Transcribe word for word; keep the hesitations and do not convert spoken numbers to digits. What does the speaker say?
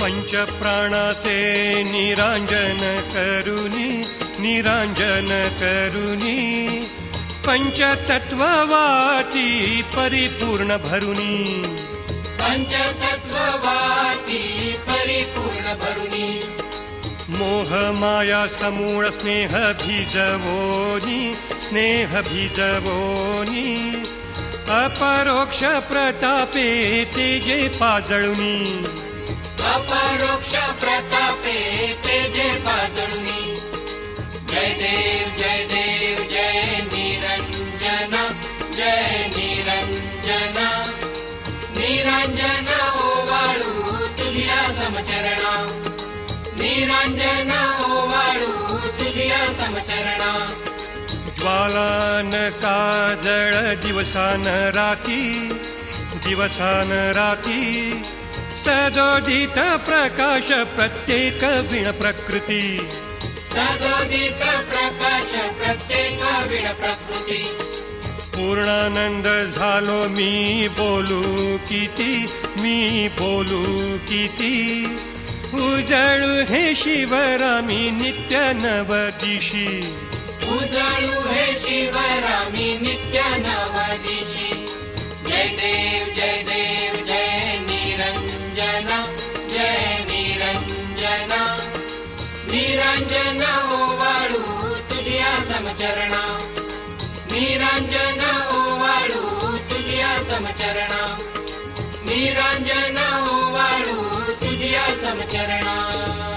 पंचप्राणाचे निरांजन करुनी निरांजन करुनी पंचतत्ववाती परिपूर्ण भरुनी पंचतत्ववाती परिपूर्ण भरुनी मोह माया समूळ स्नेह भिजवोनी स्नेह भिजवोनी अपरोक्ष प्रतापे तेजे पाजळुनी अपरोक्ष प्रतापे तेजे पाजळुनी जय देव जय देव जय निरंजन जय निरंजन निरंजन ओवाळू तुझ्या समचरणा निरंजन ओवाळू तुझ्या समचरणा ज्वालान काजळ दिवसान राती दिवसान राती सदोदित प्रकाश प्रत्येक विण प्रकृती सदोदित प्रकाश प्रत्येक विण प्रकृती पूर्णानंद झालो मी बोलू किती मी बोलू किती उजळू हे शिवरामी नित्य नवदिशी उजळू हे शिवरामी नित्य नवदिशी जय देव जय देव जय निरंजन जय निरंजन निरंजन ओवाळू तुझ्या समचरणा निरंजन ओवाळू तुझ्या समचरणा निरंजन ओवाळू तुझ्या समचरणा